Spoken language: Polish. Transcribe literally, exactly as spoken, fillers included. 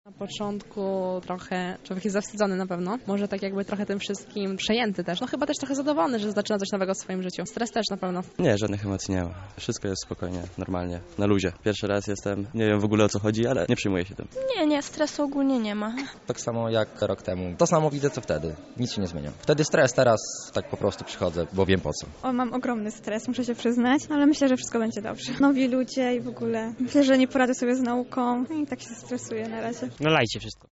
Na początku trochę człowiek jest zawstydzony na pewno. Może tak jakby trochę tym wszystkim przejęty też. No chyba też trochę zadowolony, że zaczyna coś nowego w swoim życiu. Stres też na pewno. Nie, żadnych emocji nie ma. Wszystko jest spokojnie, normalnie, na luzie. Pierwszy raz jestem, nie wiem w ogóle o co chodzi, ale nie przejmuję się tym. Nie, nie, stresu ogólnie nie ma. Tak samo jak rok temu. To samo widzę co wtedy. Nic się nie zmienia. Wtedy stres, teraz tak po prostu przychodzę, bo wiem po co. O, mam ogromny stres, muszę się przyznać, ale myślę, że wszystko będzie dobrze. Nowi ludzie i w ogóle myślę, że nie poradzę sobie z nauką i tak się stresuję na razie. No lajcie wszystko.